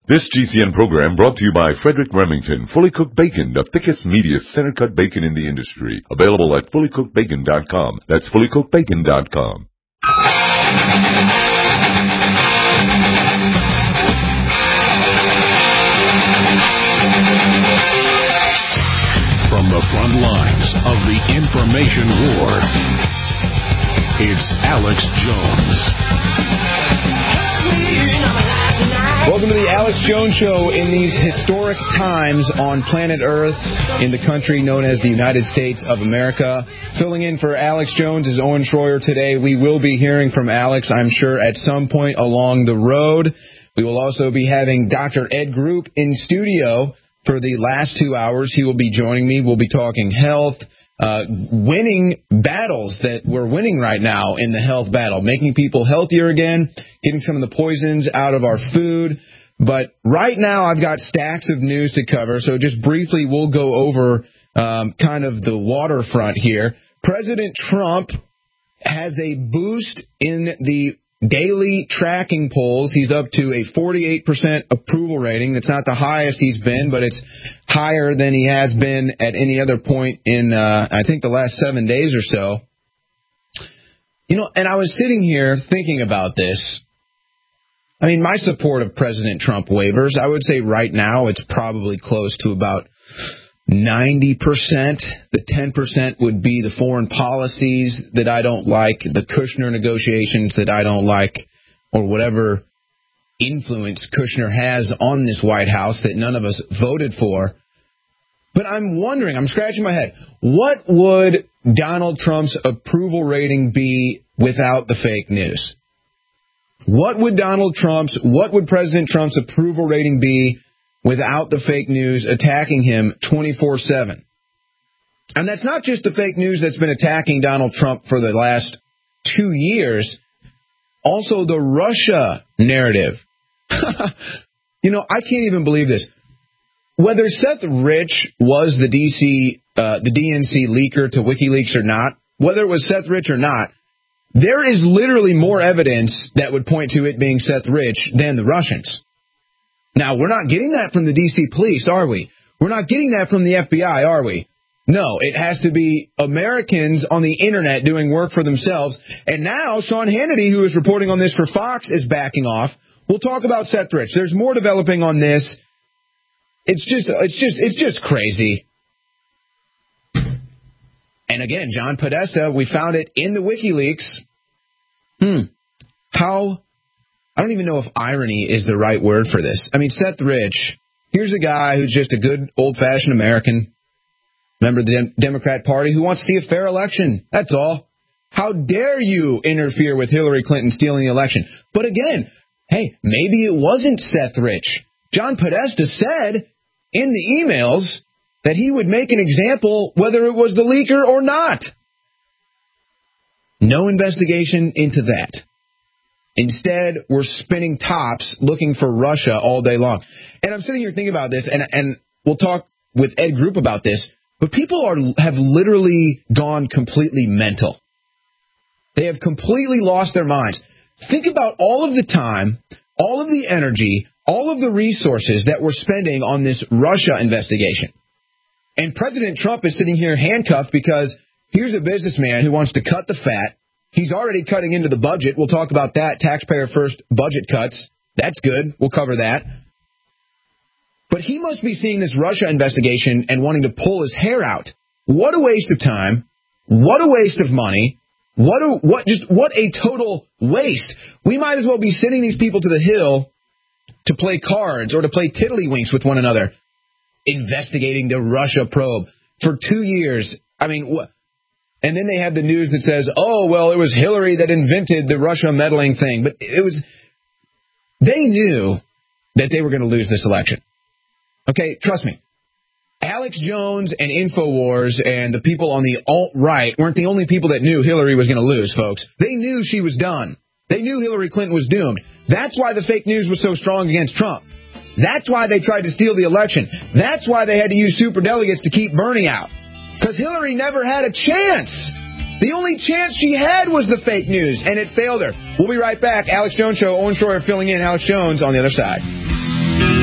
This GCN program brought to you by Frederick Remington, Fully Cooked Bacon, the thickest, meatiest, center-cut bacon in the industry. Available at fullycookedbacon.com. That's fullycookedbacon.com. From the front lines of the information war, it's Alex Jones. Welcome to the Alex Jones Show in these historic times on planet Earth in the country known as the United States of America. Filling in for Alex Jones is Owen Schroyer today. We will be hearing from Alex, I'm sure, at some point along the road. We will also be having Dr. Ed Group in studio for the last 2 hours. He will be joining me. We'll be talking health, winning battles that we're winning right now in the health battle, making people healthier again, getting some of the poisons out of our food. But right now I've got stacks of news to cover, so just briefly we'll go over kind of the waterfront here. President Trump has a boost in the daily tracking polls. He's up to a 48% approval rating. That's not the highest he's been, but it's higher than he has been at any other point in, I think, the last 7 days or so. You know, and I was sitting here thinking about this. I mean, my support of President Trump wavers. I would say right now it's probably close to about 90%. The 10% would be the foreign policies that I don't like, the Kushner negotiations that I don't like, or whatever influence Kushner has on this White House that none of us voted for. But I'm wondering, I'm scratching my head, what would Donald Trump's approval rating be without the fake news? What would President Trump's approval rating be without the fake news attacking him 24/7? And that's not just the fake news that's been attacking Donald Trump for the last 2 years. Also the Russia narrative. You know, I can't even believe this. Whether Seth Rich was the DNC leaker to WikiLeaks or not, whether it was Seth Rich or not, there is literally more evidence that would point to it being Seth Rich than the Russians. Now, we're not getting that from the D.C. police, are we? We're not getting that from the FBI, are we? No, it has to be Americans on the Internet doing work for themselves. And now Sean Hannity, who is reporting on this for Fox, is backing off. We'll talk about Seth Rich. There's more developing on this. It's just crazy. And again, John Podesta, we found it in the WikiLeaks. I don't even know if irony is the right word for this. I mean, Seth Rich, here's a guy who's just a good old-fashioned American, member of the Democrat Party, who wants to see a fair election. That's all. How dare you interfere with Hillary Clinton stealing the election? But again, hey, maybe it wasn't Seth Rich. John Podesta said in the emails that he would make an example whether it was the leaker or not. No investigation into that. Instead, we're spinning tops looking for Russia all day long. And I'm sitting here thinking about this, and we'll talk with Ed Group about this, but people have literally gone completely mental. They have completely lost their minds. Think about all of the time, all of the energy, all of the resources that we're spending on this Russia investigation. And President Trump is sitting here handcuffed because here's a businessman who wants to cut the fat. He's already cutting into the budget. We'll talk about that. Taxpayer first budget cuts. That's good. We'll cover that. But he must be seeing this Russia investigation and wanting to pull his hair out. What a waste of time. What a waste of money. What a total waste. We might as well be sending these people to the Hill to play cards or to play tiddlywinks with one another, investigating the Russia probe for 2 years. I mean, and then they have the news that says, oh, well, it was Hillary that invented the Russia meddling thing. But they knew that they were going to lose this election. Okay, trust me. Alex Jones and InfoWars and the people on the alt-right weren't the only people that knew Hillary was going to lose, folks. They knew she was done. They knew Hillary Clinton was doomed. That's why the fake news was so strong against Trump. That's why they tried to steal the election. That's why they had to use superdelegates to keep Bernie out. Because Hillary never had a chance. The only chance she had was the fake news, and it failed her. We'll be right back. Alex Jones Show, Owen Schroyer filling in. Alex Jones on the other side.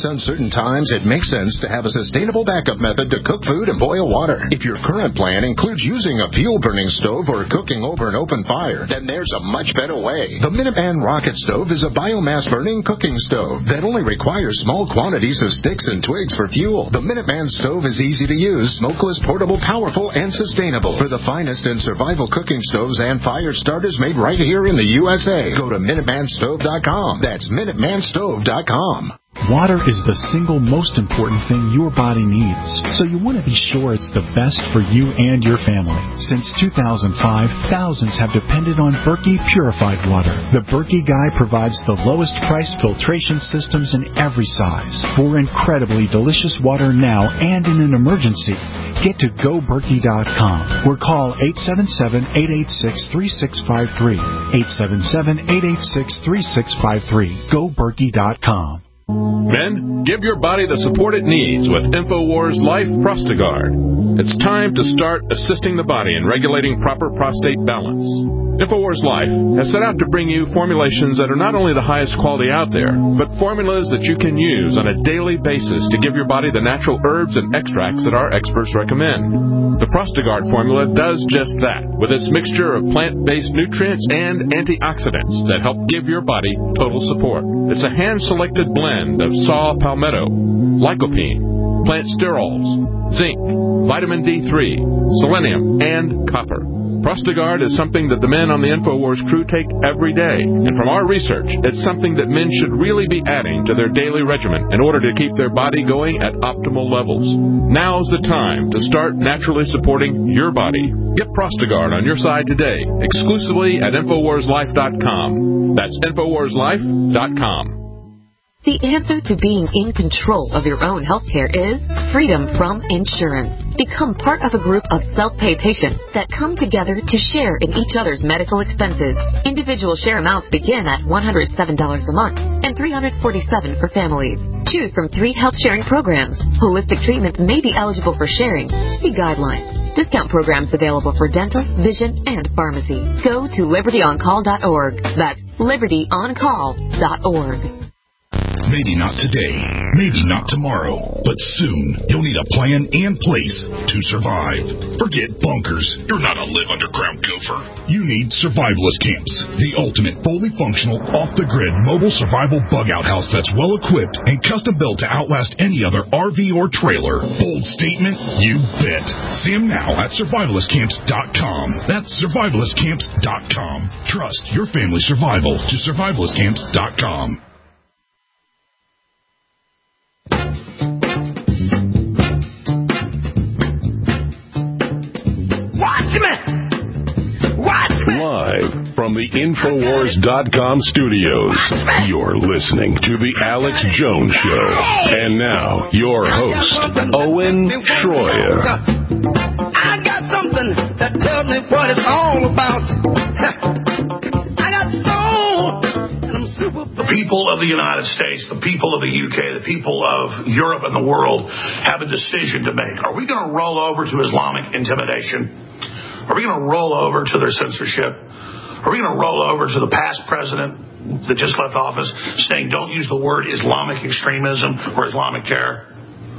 uncertain times, it makes sense to have a sustainable backup method to cook food and boil water. If your current plan includes using a fuel-burning stove or cooking over an open fire, then there's a much better way. The Minuteman Rocket Stove is a biomass-burning cooking stove that only requires small quantities of sticks and twigs for fuel. The Minuteman Stove is easy to use, smokeless, portable, powerful, and sustainable. For the finest in survival cooking stoves and fire starters made right here in the USA, go to MinutemanStove.com. That's MinutemanStove.com. Water is the single most important thing your body needs, so you want to be sure it's the best for you and your family. Since 2005, thousands have depended on Berkey purified water. The Berkey Guy provides the lowest priced filtration systems in every size. For incredibly delicious water now and in an emergency, get to GoBerkey.com or call 877-886-3653. 877-886-3653. GoBerkey.com. Men, give your body the support it needs with InfoWars Life Prostagard. It's time to start assisting the body in regulating proper prostate balance. InfoWars Life has set out to bring you formulations that are not only the highest quality out there, but formulas that you can use on a daily basis to give your body the natural herbs and extracts that our experts recommend. The Prostagard formula does just that, with its mixture of plant-based nutrients and antioxidants that help give your body total support. It's a hand-selected blend of saw palmetto, lycopene, plant sterols, zinc, vitamin D3, selenium, and copper. Prostagard is something that the men on the InfoWars crew take every day, and from our research, it's something that men should really be adding to their daily regimen in order to keep their body going at optimal levels. Now's the time to start naturally supporting your body. Get Prostagard on your side today, exclusively at InfoWarsLife.com. That's InfoWarsLife.com. The answer to being in control of your own health care is freedom from insurance. Become part of a group of self-pay patients that come together to share in each other's medical expenses. Individual share amounts begin at $107 a month and $347 for families. Choose from 3 health sharing programs. Holistic treatments may be eligible for sharing. See guidelines. Discount programs available for dental, vision, and pharmacy. Go to libertyoncall.org. That's libertyoncall.org. Maybe not today, maybe not tomorrow, but soon you'll need a plan and place to survive. Forget bunkers. You're not a live underground gopher. You need survivalist camps, the ultimate fully functional, off-the-grid mobile survival bug-out house that's well-equipped and custom-built to outlast any other RV or trailer. Bold statement? You bet. See them now at survivalistcamps.com. That's survivalistcamps.com. Trust your family's survival to survivalistcamps.com. Live from the Infowars.com studios, you're listening to The Alex Jones Show. And now, your host, Owen Schroyer. I got something that tells me what it's all about. I got soul, and I'm super... The people of the United States, the people of the UK, the people of Europe and the world have a decision to make. Are we going to roll over to Islamic intimidation? Are we going to roll over to their censorship? Are we going to roll over to the past president that just left office saying don't use the word Islamic extremism or Islamic terror?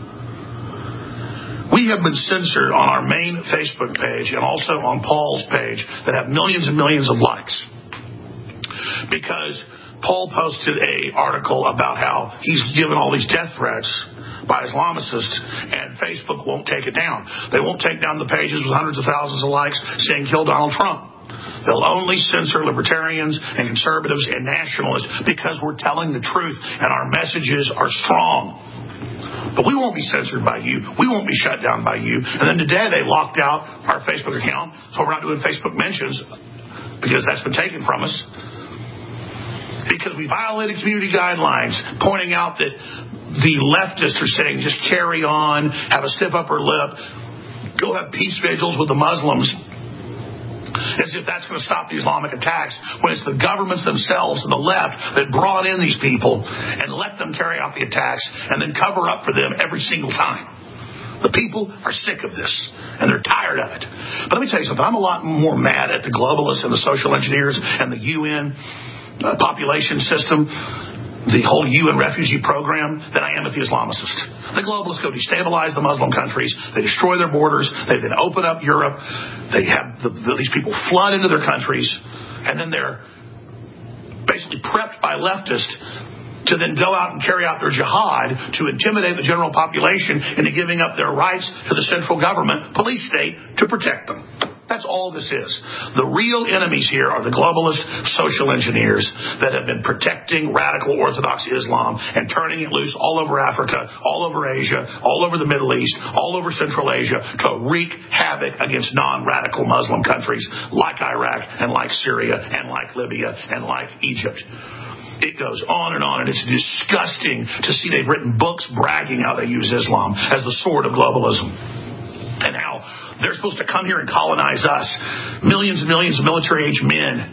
We have been censored on our main Facebook page and also on Paul's page that have millions and millions of likes because Paul posted an article about how he's given all these death threats by Islamicists, and Facebook won't take it down. They won't take down the pages with hundreds of thousands of likes saying kill Donald Trump. They'll only censor libertarians and conservatives and nationalists because we're telling the truth and our messages are strong. But we won't be censored by you. We won't be shut down by you. And then today they locked out our Facebook account, so we're not doing Facebook mentions because that's been taken from us. Because we violated community guidelines, pointing out that the leftists are saying just carry on, have a stiff upper lip, go have peace vigils with the Muslims, as if that's going to stop the Islamic attacks, when it's the governments themselves and the left that brought in these people and let them carry out the attacks and then cover up for them every single time. The people are sick of this, and they're tired of it. But let me tell you something. I'm a lot more mad at the globalists and the social engineers and the UN population system the whole UN refugee program than I am at the Islamicists. The globalists go destabilize the Muslim countries. They destroy their borders. They then open up Europe. They have these people flood into their countries, and then they're basically prepped by leftists to then go out and carry out their jihad to intimidate the general population into giving up their rights to the central government, police state, to protect them. That's all this is. The real enemies here are the globalist social engineers that have been protecting radical Orthodox Islam and turning it loose all over Africa, all over Asia, all over the Middle East, all over Central Asia to wreak havoc against non-radical Muslim countries like Iraq and like Syria and like Libya and like Egypt. It goes on, and it's disgusting to see they've written books bragging how they use Islam as the sword of globalism and how they're supposed to come here and colonize us. Millions and millions of military-age men.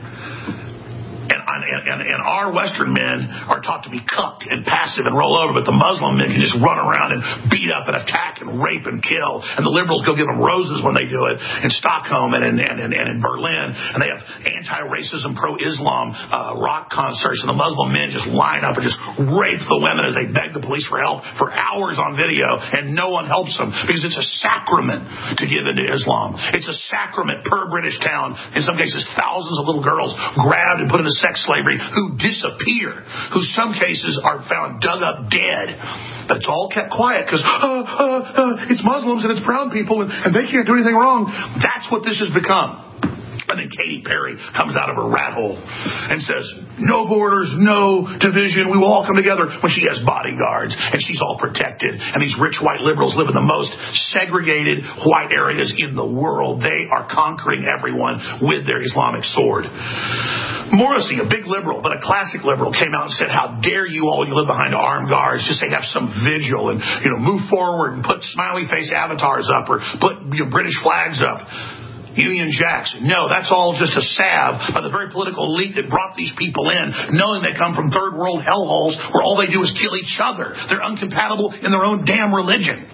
And our Western men are taught to be cucked and passive and roll over, but the Muslim men can just run around and beat up and attack and rape and kill. And the liberals go give them roses when they do it in Stockholm and in Berlin. And they have anti-racism, pro-Islam rock concerts. And the Muslim men just line up and just rape the women as they beg the police for help for hours on video. And no one helps them because it's a sacrament to give into Islam. It's a sacrament per British town. In some cases, thousands of little girls grabbed and put into sex slavery who disappear, who some cases are found dug up dead. But it's all kept quiet because it's Muslims and it's brown people and they can't do anything wrong. That's what this has become. And then Katy Perry comes out of her rat hole and says, no borders, no division, we will all come together, when she has bodyguards and she's all protected. And these rich white liberals live in the most segregated white areas in the world. They are conquering everyone with their Islamic sword. Morrissey, a big liberal, but a classic liberal, came out and said, how dare you all, you live behind armed guards, just say have some vigil and move forward and put smiley face avatars up or put British flags up. Union Jacks. No, that's all just a salve by the very political elite that brought these people in, knowing they come from third world hellholes where all they do is kill each other. They're incompatible in their own damn religion.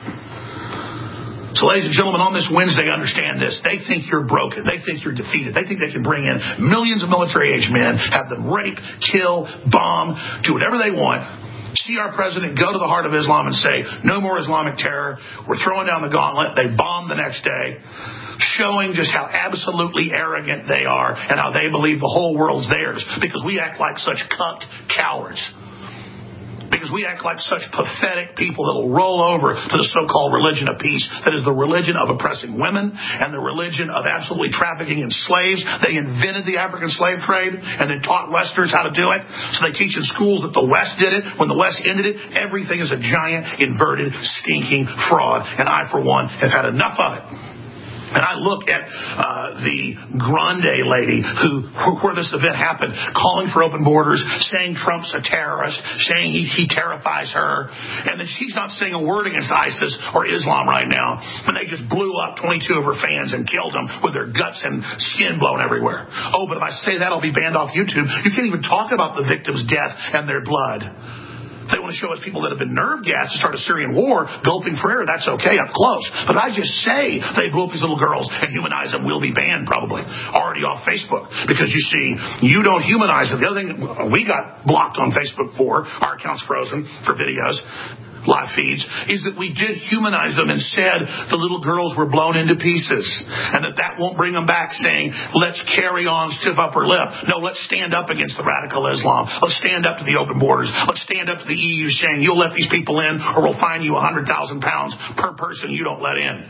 So, ladies and gentlemen, on this Wednesday, understand this. They think you're broken. They think you're defeated. They think they can bring in millions of military-age men, have them rape, kill, bomb, do whatever they want. See our president go to the heart of Islam and say, no more Islamic terror. We're throwing down the gauntlet. They bomb the next day, showing just how absolutely arrogant they are and how they believe the whole world's theirs because we act like such cucked cowards. Because we act like such pathetic people that will roll over to the so-called religion of peace that is the religion of oppressing women and the religion of absolutely trafficking in slaves. They invented the African slave trade and then taught Westerners how to do it. So they teach in schools that the West did it. When the West ended it, everything is a giant, inverted, stinking fraud. And I, for one, have had enough of it. And I look at the Grande lady where this event happened, calling for open borders, saying Trump's a terrorist, saying he terrifies her. And then she's not saying a word against ISIS or Islam right now. And they just blew up 22 of her fans and killed them with their guts and skin blown everywhere. Oh, but if I say that, I'll be banned off YouTube. You can't even talk about the victims' death and their blood. They want to show us people that have been nerve gassed to start a Syrian war, gulping for air. That's okay, up close. But I just say they blew up these little girls and humanize them. We'll be banned probably. Already off Facebook. Because you see, you don't humanize them. The other thing we got blocked on Facebook for, our account's frozen for videos, live feeds, is that we did humanize them and said the little girls were blown into pieces and that won't bring them back, saying let's carry on, stiff upper lip. No, let's stand up against the radical Islam. Let's stand up to the open borders. Let's stand up to the EU saying you'll let these people in or we'll fine you £100,000 per person you don't let in.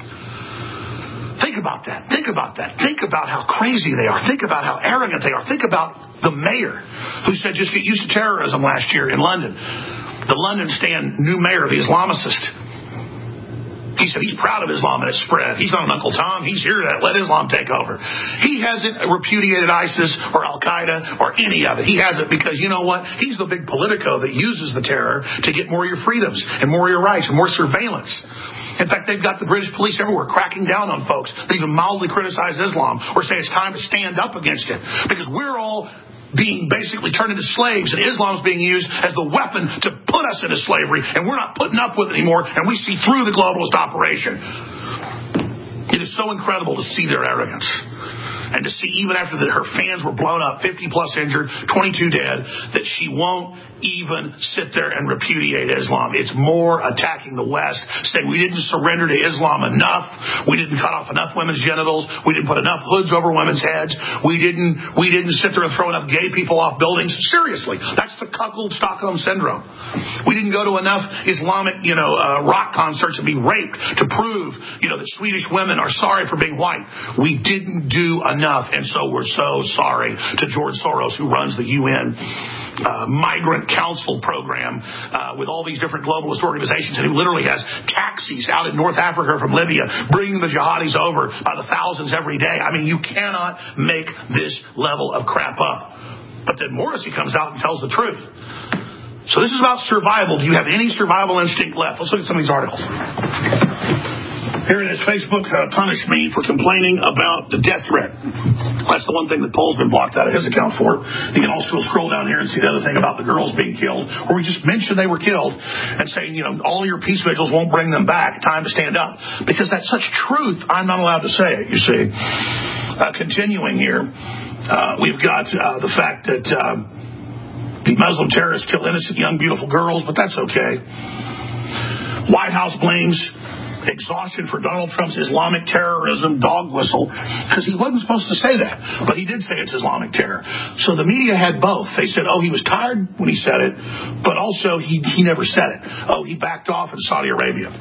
Think about that. Think about that. Think about how crazy they are. Think about how arrogant they are. Think about the mayor who said just get used to terrorism last year in London. The London stand new mayor, the Islamicist. He said he's proud of Islam and its spread. He's not an Uncle Tom. He's here to let Islam take over. He hasn't repudiated ISIS or Al-Qaeda or any of it. He has it because, you know what? He's the big politico that uses the terror to get more of your freedoms and more of your rights and more surveillance. In fact, they've got the British police everywhere cracking down on folks that even mildly criticize Islam or say it's time to stand up against it because we're all being basically turned into slaves, and Islam's being used as the weapon to put us into slavery, and we're not putting up with it anymore, and we see through the globalist operation. It is so incredible to see their arrogance. And to see, even after her fans were blown up, 50-plus injured, 22 dead, that she won't even sit there and repudiate Islam. It's more attacking the West, saying we didn't surrender to Islam enough. We didn't cut off enough women's genitals. We didn't put enough hoods over women's heads. We didn't sit there and throw enough gay people off buildings. Seriously, that's the cuckold Stockholm syndrome. We didn't go to enough Islamic, rock concerts and be raped to prove, that Swedish women are sorry for being white. We didn't do enough, and so we're so sorry to George Soros, who runs the UN Migrant Council program with all these different globalist organizations, and who literally has taxis out in North Africa from Libya bringing the jihadis over by the thousands every day. I mean, you cannot make this level of crap up. But then Morrissey comes out and tells the truth. So this is about survival. Do you have any survival instinct left? Let's look at some of these articles. Here it is. Facebook punished me for complaining about the death threat. That's the one thing that Paul's been blocked out of his account for. You can also scroll down here and see the other thing about the girls being killed, where we just mentioned they were killed and saying, all your peace vigils won't bring them back. Time to stand up. Because that's such truth, I'm not allowed to say it, you see. Continuing here, we've got the fact that the Muslim terrorists kill innocent, young, beautiful girls, but that's okay. White House blames exhaustion for Donald Trump's Islamic terrorism dog whistle, because he wasn't supposed to say that, but he did say it's Islamic terror. So the media had both. They said, he was tired when he said it, but also he never said it. He backed off in Saudi Arabia.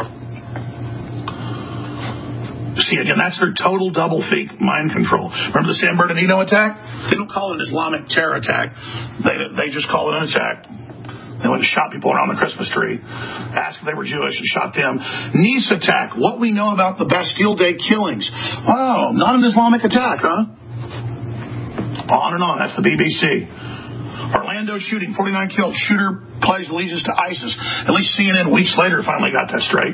See, again, that's their total double fake mind control. Remember the San Bernardino attack? They don't call it an Islamic terror attack. They just call it an attack. They went and shot people around the Christmas tree, asked if they were Jewish, and shot them. Nice attack. What we know about the Bastille Day killings. Wow, not an Islamic attack, huh? On and on. That's the BBC. Orlando shooting, 49 killed. Shooter pledged allegiance to ISIS. At least CNN weeks later finally got that straight.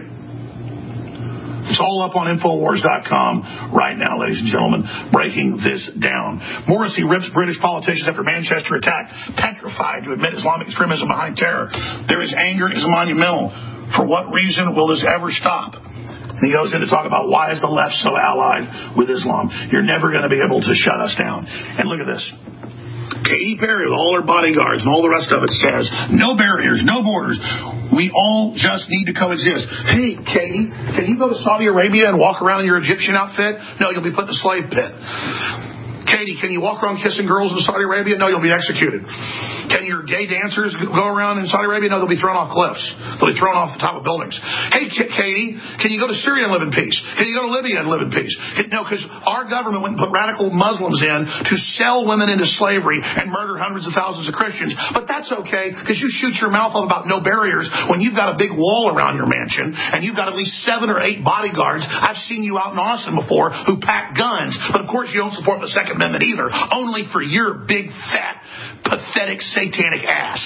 It's all up on Infowars.com right now, ladies and gentlemen, breaking this down. Morrissey rips British politicians after Manchester attack, petrified to admit Islamic extremism behind terror. There is anger is monumental. For what reason will this ever stop? And he goes in to talk about why is the left so allied with Islam. You're never going to be able to shut us down. And look at this. Katy Perry with all her bodyguards and all the rest of it says, no barriers, no borders. We all just need to coexist. Hey, Katy, can you go to Saudi Arabia and walk around in your Egyptian outfit? No, you'll be put in the slave pit. Katy, can you walk around kissing girls in Saudi Arabia? No, you'll be executed. Can your gay dancers go around in Saudi Arabia? No, they'll be thrown off cliffs. They'll be thrown off the top of buildings. Hey, Katy, can you go to Syria and live in peace? Can you go to Libya and live in peace? No, because our government went and put radical Muslims in to sell women into slavery and murder hundreds of thousands of Christians. But that's okay, because you shoot your mouth off about no barriers when you've got a big wall around your mansion and you've got at least 7 or 8 bodyguards. I've seen you out in Austin before who pack guns, but of course you don't support the Second Amendment either, only for your big, fat, pathetic, satanic ass.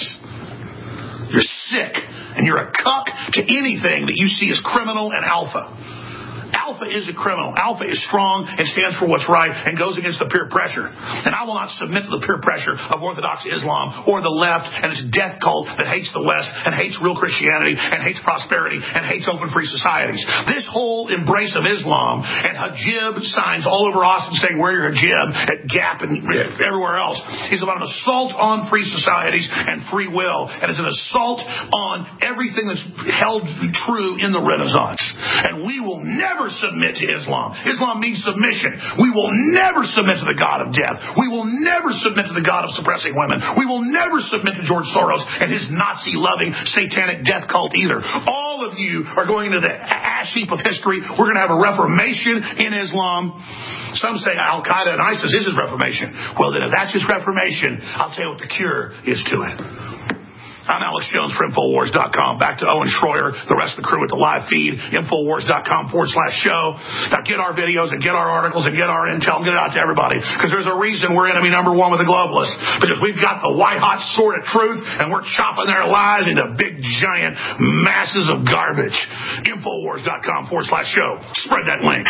You're sick, and you're a cuck to anything that you see as criminal and alpha. Alpha is a criminal. Alpha is strong and stands for what's right and goes against the peer pressure. And I will not submit to the peer pressure of Orthodox Islam or the left and its death cult that hates the West and hates real Christianity and hates prosperity and hates open free societies. This whole embrace of Islam and hijab signs all over Austin saying wear your hijab at Gap and everywhere else is about an assault on free societies and free will, and it's an assault on everything that's held true in the Renaissance. And we will never submit to Islam. Islam means submission. We will never submit to the God of death. We will never submit to the God of suppressing women. We will never submit to George Soros and his Nazi-loving satanic death cult either. All of you are going into the ash heap of history. We're going to have a reformation in Islam. Some say Al-Qaeda and ISIS is his reformation. Well, then if that's his reformation, I'll tell you what the cure is to it. I'm Alex Jones for Infowars.com. Back to Owen Schroyer, the rest of the crew with the live feed, Infowars.com/show. Now get our videos and get our articles and get our intel and get it out to everybody. Because there's a reason we're enemy number 1 with the globalists. Because we've got the white-hot sword of truth and we're chopping their lies into big, giant masses of garbage. Infowars.com/show. Spread that link.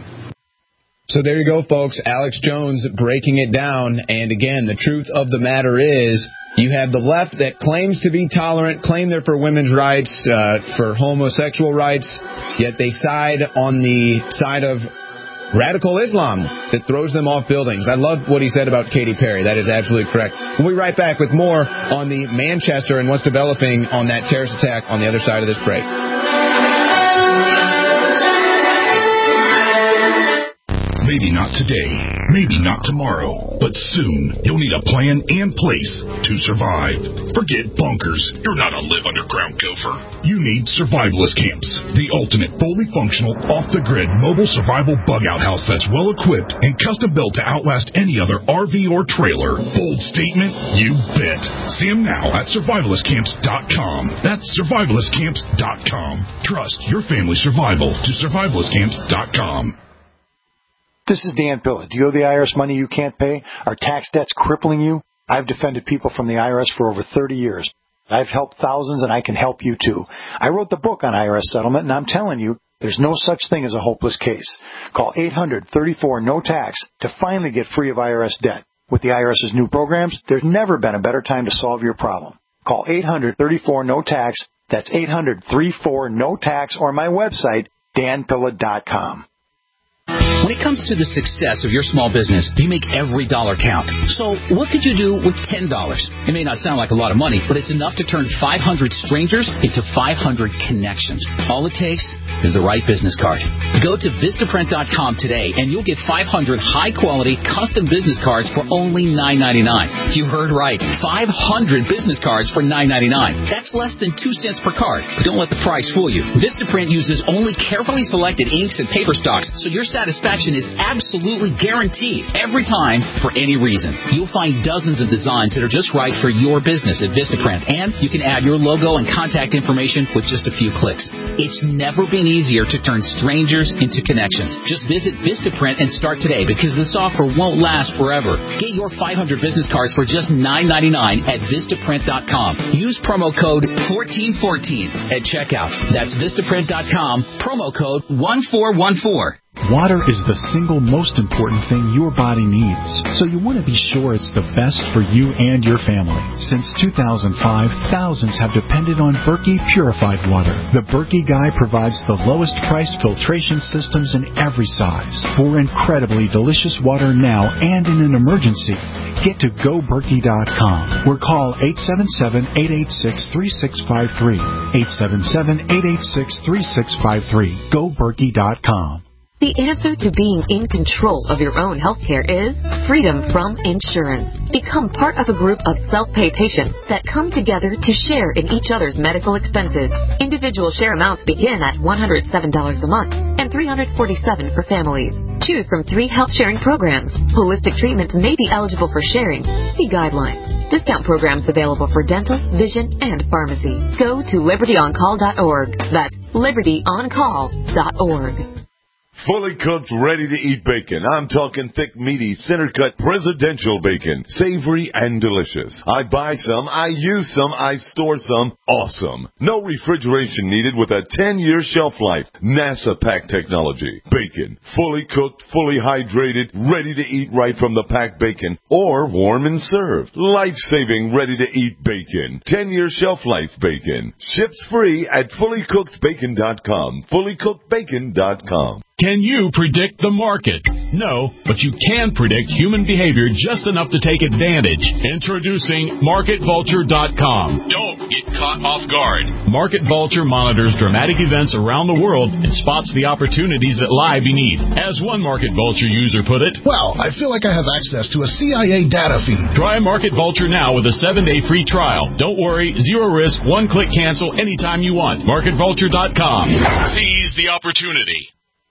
So there you go, folks. Alex Jones breaking it down. And again, the truth of the matter is, you have the left that claims to be tolerant, claim they're for women's rights, for homosexual rights, yet they side on the side of radical Islam that throws them off buildings. I love what he said about Katy Perry. That is absolutely correct. We'll be right back with more on the Manchester and what's developing on that terrorist attack on the other side of this break. Maybe not today, maybe not tomorrow, but soon you'll need a plan and place to survive. Forget bunkers. You're not a live underground gopher. You need survivalist camps, the ultimate fully functional, off-the-grid mobile survival bug-out house that's well-equipped and custom-built to outlast any other RV or trailer. Bold statement? You bet. See them now at survivalistcamps.com. That's survivalistcamps.com. Trust your family's survival to survivalistcamps.com. This is Dan Pilla. Do you owe the IRS money you can't pay? Are tax debts crippling you? I've defended people from the IRS for over 30 years. I've helped thousands, and I can help you too. I wrote the book on IRS settlement, and I'm telling you, there's no such thing as a hopeless case. Call 800-34-NO-TAX to finally get free of IRS debt. With the IRS's new programs, there's never been a better time to solve your problem. Call 800-34-NO-TAX. That's 800-34-NO-TAX, or my website, danpilla.com. When it comes to the success of your small business, you make every dollar count. So what could you do with $10? It may not sound like a lot of money, but it's enough to turn 500 strangers into 500 connections. All it takes is the right business card. Go to Vistaprint.com today, and you'll get 500 high-quality custom business cards for only $9.99. You heard right. 500 business cards for $9.99. That's less than 2 cents per card. But don't let the price fool you. Vistaprint uses only carefully selected inks and paper stocks, so your satisfaction is absolutely guaranteed every time for any reason. You'll find dozens of designs that are just right for your business at Vistaprint, and you can add your logo and contact information with just a few clicks. It's never been easier to turn strangers into connections. Just visit Vistaprint and start today, because this offer won't last forever. Get your 500 business cards for just $9.99 at Vistaprint.com. Use promo code 1414 at checkout. That's Vistaprint.com, promo code 1414. Water is the single most important thing your body needs, so you want to be sure it's the best for you and your family. Since 2005, thousands have depended on Berkey purified water. The Berkey Guy provides the lowest priced filtration systems in every size for incredibly delicious water now and in an emergency. Get to GoBerkey.com or call 877-886-3653. 877-886-3653. GoBerkey.com. The answer to being in control of your own healthcare is freedom from insurance. Become part of a group of self-pay patients that come together to share in each other's medical expenses. Individual share amounts begin at $107 a month and $347 for families. Choose from 3 health sharing programs. Holistic treatments may be eligible for sharing. See guidelines. Discount programs available for dental, vision, and pharmacy. Go to libertyoncall.org. That's libertyoncall.org. Fully cooked, ready-to-eat bacon. I'm talking thick, meaty, center-cut presidential bacon. Savory and delicious. I buy some, I use some, I store some. Awesome. No refrigeration needed with a 10-year shelf life. NASA-packed technology. Bacon. Fully cooked, fully hydrated, ready to eat right from the packed bacon. Or warm and served. Life-saving, ready-to-eat bacon. 10-year shelf life bacon. Ships free at fullycookedbacon.com. Fullycookedbacon.com. Can you predict the market? No, but you can predict human behavior just enough to take advantage. Introducing MarketVulture.com. Don't get caught off guard. Market Vulture monitors dramatic events around the world and spots the opportunities that lie beneath. As one Market Vulture user put it, "Well, I feel like I have access to a CIA data feed." Try Market Vulture now with a 7-day free trial. Don't worry, 0 risk, 1-click cancel anytime you want. MarketVulture.com. Seize the opportunity.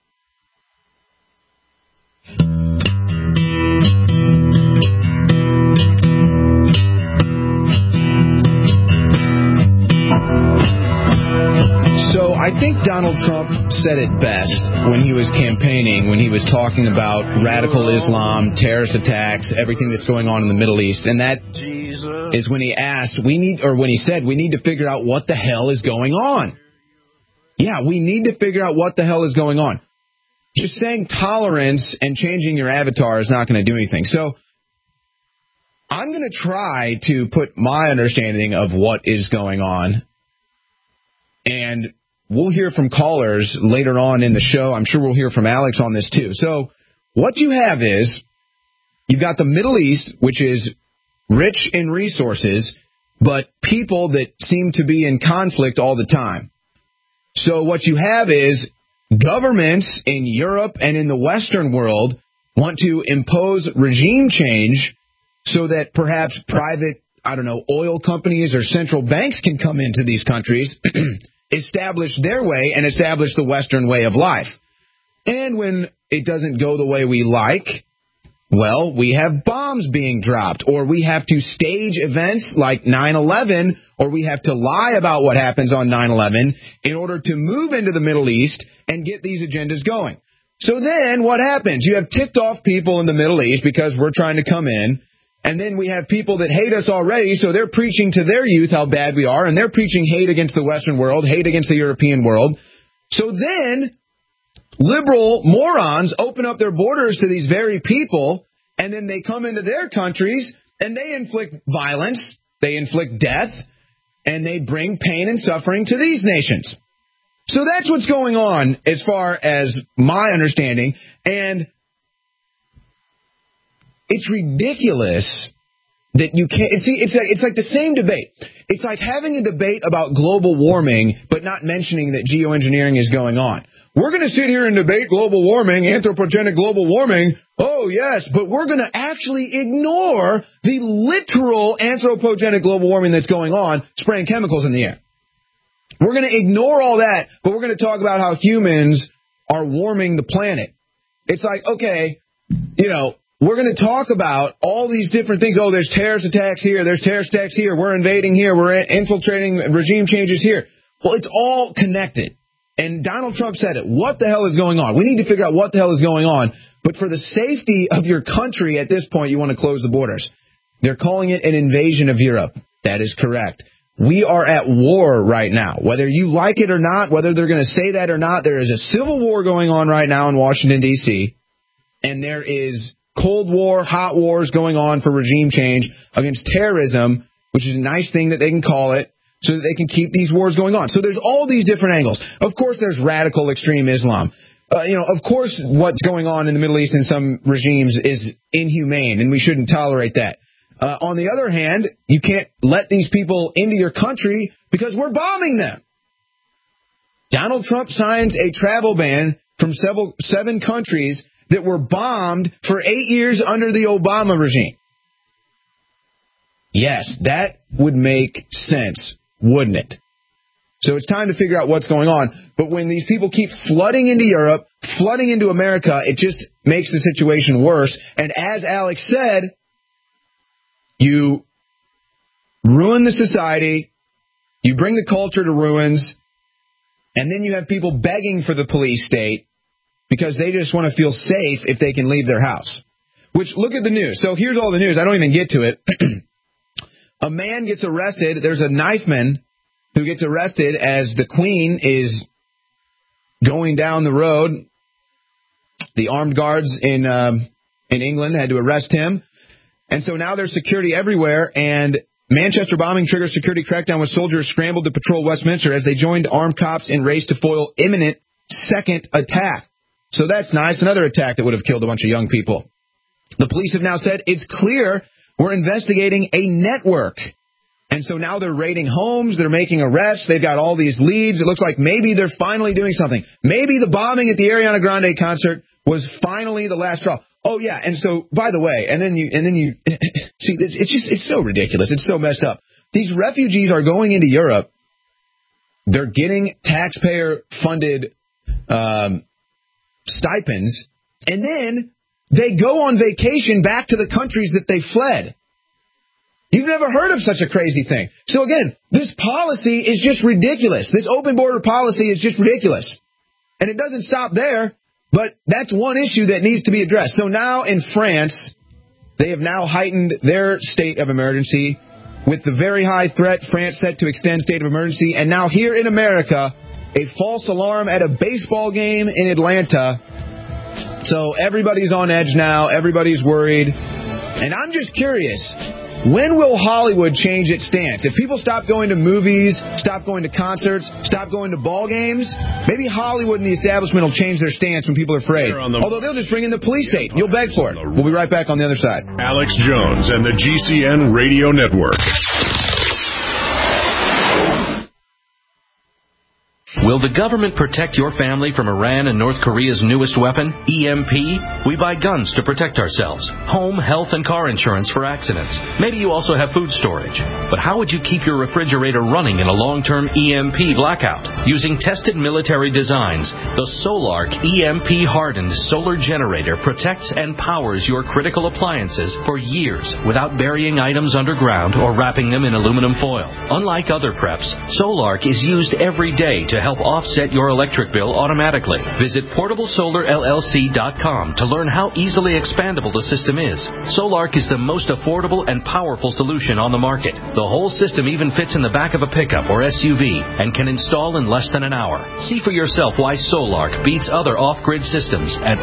So I think Donald Trump said it best when he was campaigning, when he was talking about radical Islam, terrorist attacks, everything that's going on in the Middle East. And that is when he asked, when he said, we need to figure out what the hell is going on. Yeah, we need to figure out what the hell is going on. Just saying tolerance and changing your avatar is not going to do anything. So I'm going to try to put my understanding of what is going on and we'll hear from callers later on in the show. I'm sure we'll hear from Alex on this too. So what you have is you've got the Middle East, which is rich in resources, but people that seem to be in conflict all the time. So what you have is governments in Europe and in the Western world want to impose regime change so that perhaps private, oil companies or central banks can come into these countries, establish their way and establish the Western way of life. And when it doesn't go the way we like, well, we have bombs being dropped, or we have to stage events like 9/11, or we have to lie about what happens on 9/11 in order to move into the Middle East and get these agendas going. So then what happens? You have ticked off people in the Middle East because we're trying to come in, and then we have people that hate us already, so they're preaching to their youth how bad we are, and they're preaching hate against the Western world, hate against the European world. So then liberal morons open up their borders to these very people, and then they come into their countries, and they inflict violence, they inflict death, and they bring pain and suffering to these nations. So that's what's going on as far as my understanding, and it's ridiculous that you can't see. It's like the same debate. It's like having a debate about global warming, but not mentioning that geoengineering is going on. We're going to sit here and debate global warming, anthropogenic global warming. Oh, yes, but we're going to actually ignore the literal anthropogenic global warming that's going on, spraying chemicals in the air. We're going to ignore all that, but we're going to talk about how humans are warming the planet. It's like, okay, we're going to talk about all these different things. Oh, there's terrorist attacks here. There's terrorist attacks here. We're invading here. We're infiltrating regime changes here. Well, it's all connected. And Donald Trump said it. What the hell is going on? We need to figure out what the hell is going on. But for the safety of your country at this point, you want to close the borders. They're calling it an invasion of Europe. That is correct. We are at war right now. Whether you like it or not, whether they're going to say that or not, there is a civil war going on right now in Washington, D.C., and there is Cold War, hot wars going on for regime change against terrorism, which is a nice thing that they can call it, so that they can keep these wars going on. So there's all these different angles. Of course, there's radical extreme Islam. Of course, what's going on in the Middle East in some regimes is inhumane, and we shouldn't tolerate that. On the other hand, you can't let these people into your country because we're bombing them. Donald Trump signs a travel ban from 7 countries that were bombed for 8 years under the Obama regime. Yes, that would make sense, wouldn't it? So it's time to figure out what's going on. But when these people keep flooding into Europe, flooding into America, it just makes the situation worse. And as Alex said, you ruin the society, you bring the culture to ruins, and then you have people begging for the police state because they just want to feel safe if they can leave their house. Which, look at the news. So here's all the news. I don't even get to it. A man gets arrested. There's a knifeman who gets arrested as the Queen is going down the road. The armed guards in England had to arrest him. And so now there's security everywhere, and Manchester bombing triggers security crackdown with soldiers scrambled to patrol Westminster as they joined armed cops in race to foil imminent second attack. So that's nice. Another attack that would have killed a bunch of young people. The police have now said it's clear we're investigating a network. And so now they're raiding homes. They're making arrests. They've got all these leads. It looks like maybe they're finally doing something. Maybe the bombing at the Ariana Grande concert was finally the last straw. Oh, yeah. And so, by the way, and then you see, it's so ridiculous. It's so messed up. These refugees are going into Europe. They're getting taxpayer-funded stipends, and then they go on vacation back to the countries that they fled. You've never heard of such a crazy thing. So again, this policy is just ridiculous. This open border policy is just ridiculous. And it doesn't stop there, but that's one issue that needs to be addressed. So now in France, they have now heightened their state of emergency with the very high threat. France set to extend state of emergency. And now here in America, a false alarm at a baseball game in Atlanta. So everybody's on edge now. Everybody's worried. And I'm just curious, when will Hollywood change its stance? If people stop going to movies, stop going to concerts, stop going to ball games, maybe Hollywood and the establishment will change their stance when people are afraid. Although they'll just bring in the police state. You'll beg for it. We'll be right back on the other side. Alex Jones and the GCN Radio Network. Will the government protect your family from Iran and North Korea's newest weapon, EMP? We buy guns to protect ourselves, home, health, and car insurance for accidents. Maybe you also have food storage. But how would you keep your refrigerator running in a long-term EMP blackout? Using tested military designs, the Solark EMP-hardened solar generator protects and powers your critical appliances for years without burying items underground or wrapping them in aluminum foil. Unlike other preps, Solark is used every day to help offset your electric bill automatically. Visit PortableSolarLLC.com to learn how easily expandable the system is. Solark is the most affordable and powerful solution on the market. The whole system even fits in the back of a pickup or SUV and can install in less than an hour. See for yourself why Solark beats other off-grid systems at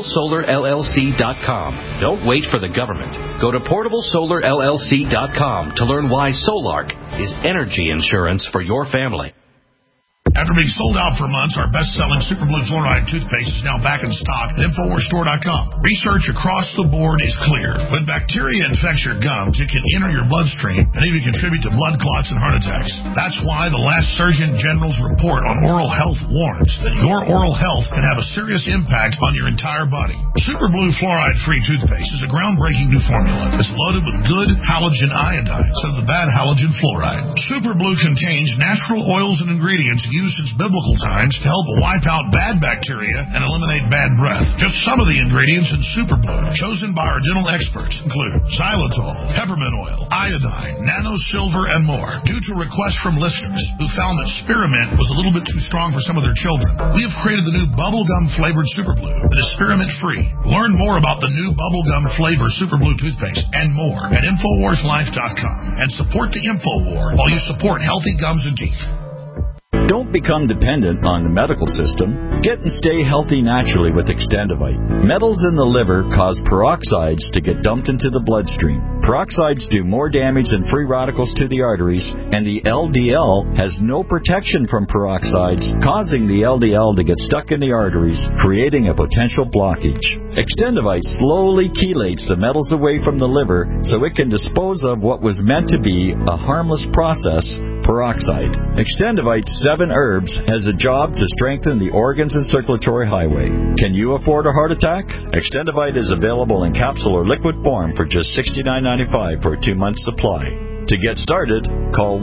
PortableSolarLLC.com. Don't wait for the government. Go to PortableSolarLLC.com to learn why Solark is energy insurance for your family. After being sold out for months, our best-selling Super Blue Fluoride toothpaste is now back in stock at InfoWarsStore.com. Research across the board is clear. When bacteria infects your gums, it can enter your bloodstream and even contribute to blood clots and heart attacks. That's why the last Surgeon General's report on oral health warns that your oral health can have a serious impact on your entire body. Super Blue Fluoride-free toothpaste is a groundbreaking new formula that's loaded with good halogen iodine instead of the bad halogen fluoride. Super Blue contains natural oils and ingredients used since biblical times to help wipe out bad bacteria and eliminate bad breath. Just some of the ingredients in Super Blue, chosen by our dental experts, include xylitol, peppermint oil, iodine, nanosilver, and more. Due to requests from listeners who found that spearmint was a little bit too strong for some of their children, we have created the new bubblegum flavored Super Blue that is spearmint free. Learn more about the new bubblegum flavor Super Blue toothpaste and more at InfoWarsLife.com and support the InfoWar while you support healthy gums and teeth. Don't become dependent on the medical system. Get and stay healthy naturally with Extendivite. Metals in the liver cause peroxides to get dumped into the bloodstream. Peroxides do more damage than free radicals to the arteries, and the LDL has no protection from peroxides, causing the LDL to get stuck in the arteries, creating a potential blockage. Extendivite slowly chelates the metals away from the liver so it can dispose of what was meant to be a harmless process, peroxide. Extendivite 7 herbs has a job to strengthen the organs and circulatory highway. Can you afford a heart attack? Extendivite is available in capsule or liquid form for just $69.95 for a 2-month supply. To get started, call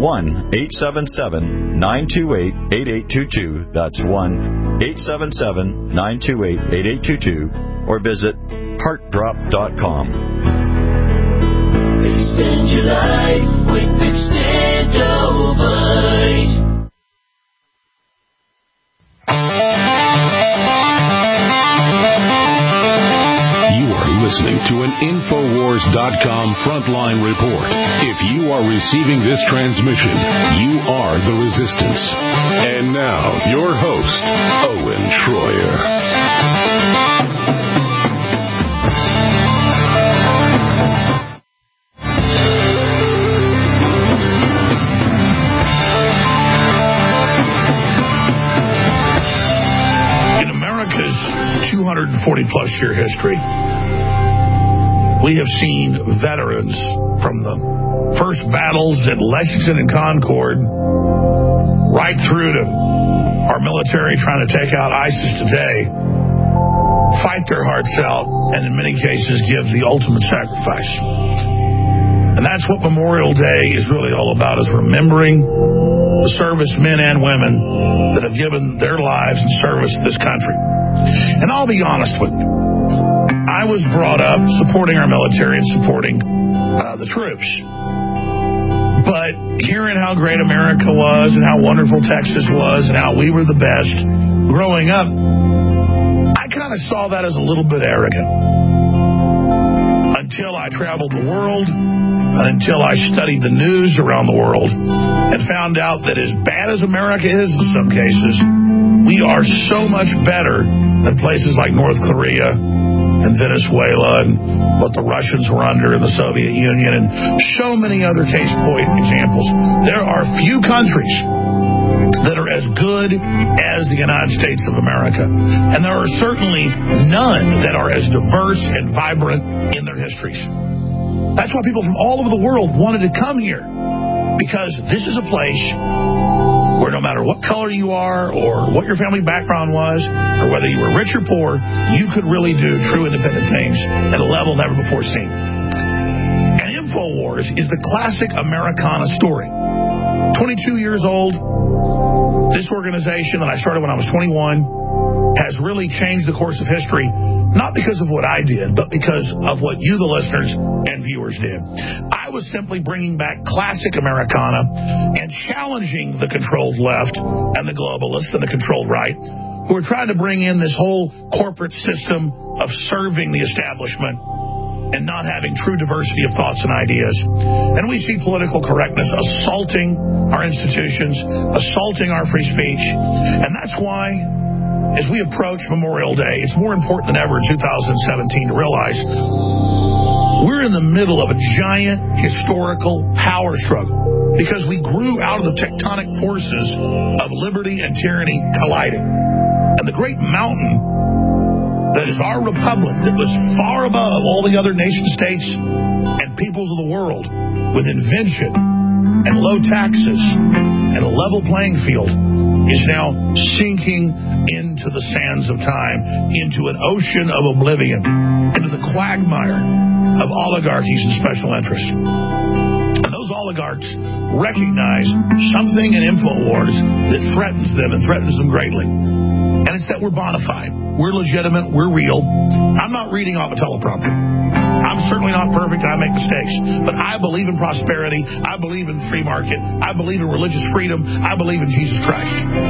1-877-928-8822. That's 1-877-928-8822. Or visit heartdrop.com. Extend your life with Extendivite. You are listening to an Infowars.com frontline report. If you are receiving this transmission, you are the resistance. And now, your host, Owen Schroyer. In America's 240-plus year history, we have seen veterans from the first battles at Lexington and Concord right through to our military trying to take out ISIS today fight their hearts out and in many cases give the ultimate sacrifice. And that's what Memorial Day is really all about, is remembering the servicemen and women that have given their lives in service to this country. And I'll be honest with you. I was brought up supporting our military and supporting the troops. But hearing how great America was and how wonderful Texas was and how we were the best growing up, I kind of saw that as a little bit arrogant. Until I traveled the world, and until I studied the news around the world and found out that as bad as America is in some cases, we are so much better than places like North Korea and Venezuela and what the Russians were under in the Soviet Union and so many other case point examples. There are few countries that are as good as the United States of America. And there are certainly none that are as diverse and vibrant in their histories. That's why people from all over the world wanted to come here, because this is a place where no matter what color you are or what your family background was or whether you were rich or poor, you could really do true independent things at a level never before seen. And InfoWars is the classic Americana story. 22 years old, this organization that I started when I was 21 has really changed the course of history, not because of what I did, but because of what you, the listeners and viewers, did. I was simply bringing back classic Americana and challenging the controlled left and the globalists and the controlled right, who are trying to bring in this whole corporate system of serving the establishment and not having true diversity of thoughts and ideas. And we see political correctness assaulting our institutions, assaulting our free speech. And that's why, as we approach Memorial Day, it's more important than ever in 2017 to realize we're in the middle of a giant historical power struggle because we grew out of the tectonic forces of liberty and tyranny colliding. And the great mountain that is our republic, that was far above all the other nation states and peoples of the world, with invention and low taxes and a level playing field, is now sinking into the sands of time, into an ocean of oblivion, into the quagmire of oligarchies and special interests. And those oligarchs recognize something in InfoWars that threatens them and threatens them greatly. And it's that we're bona fide. We're legitimate. We're real. I'm not reading off a teleprompter. I'm certainly not perfect. I make mistakes. But I believe in prosperity. I believe in free market. I believe in religious freedom. I believe in Jesus Christ.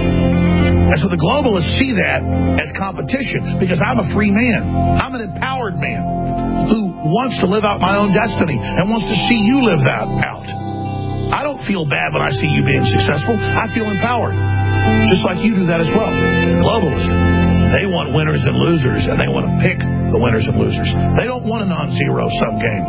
And so the globalists see that as competition because I'm a free man. I'm an empowered man who wants to live out my own destiny and wants to see you live that out. I don't feel bad when I see you being successful. I feel empowered. Just like you do that as well. The globalists, they want winners and losers, and they want to pick the winners and losers. They don't want a non-zero sum game.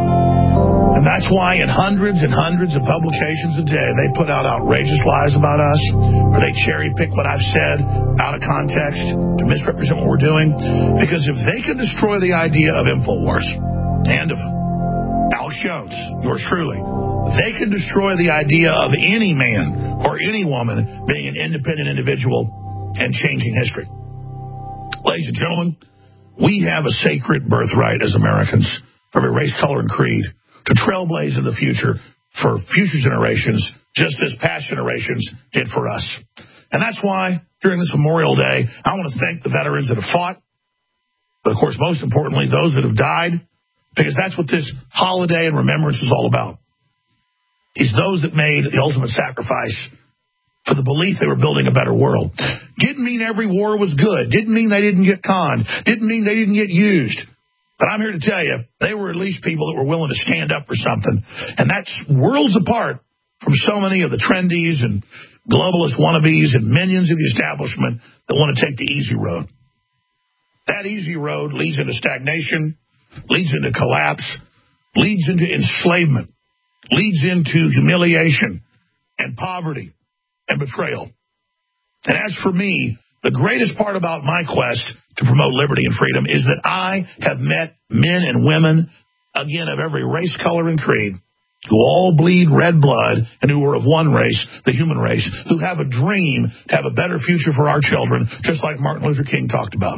And that's why in hundreds and hundreds of publications a day, they put out outrageous lies about us, or they cherry-pick what I've said out of context to misrepresent what we're doing. Because if they can destroy the idea of InfoWars and of Alex Jones, yours truly, they can destroy the idea of any man or any woman being an independent individual and changing history. Ladies and gentlemen, we have a sacred birthright as Americans, for every race, color, and creed, to trailblaze in the future for future generations, just as past generations did for us. And that's why, during this Memorial Day, I want to thank the veterans that have fought, but of course, most importantly, those that have died, because that's what this holiday and remembrance is all about. Is those that made the ultimate sacrifice for the belief they were building a better world. Didn't mean every war was good. Didn't mean they didn't get conned. Didn't mean they didn't get used. But I'm here to tell you, they were at least people that were willing to stand up for something. And that's worlds apart from so many of the trendies and globalist wannabes and minions of the establishment that want to take the easy road. That easy road leads into stagnation, leads into collapse, leads into enslavement, leads into humiliation and poverty and betrayal. And as for me, the greatest part about my quest to promote liberty and freedom is that I have met men and women, again, of every race, color, and creed, who all bleed red blood and who are of one race, the human race, who have a dream to have a better future for our children, just like Martin Luther King talked about.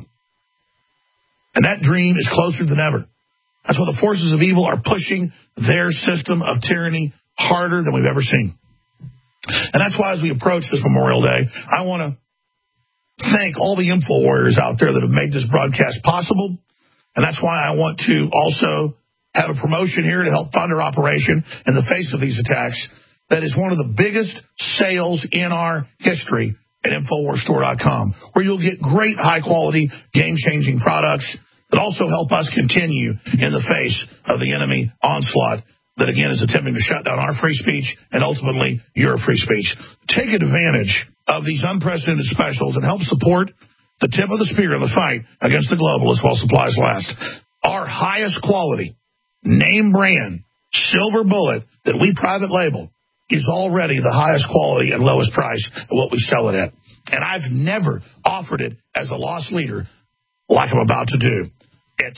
And that dream is closer than ever. That's why the forces of evil are pushing their system of tyranny harder than we've ever seen. And that's why as we approach this Memorial Day, I want to thank all the info warriors out there that have made this broadcast possible. And that's why I want to also have a promotion here to help fund our operation in the face of these attacks. That is one of the biggest sales in our history at InfoWarsStore.com, where you'll get great high-quality, game-changing products that also help us continue in the face of the enemy onslaught that, again, is attempting to shut down our free speech and ultimately your free speech. Take advantage of these unprecedented specials and help support the tip of the spear in the fight against the globalists while supplies last. Our highest quality, name brand, silver bullet that we private label is already the highest quality and lowest price at what we sell it at. And I've never offered it as a loss leader like I'm about to do at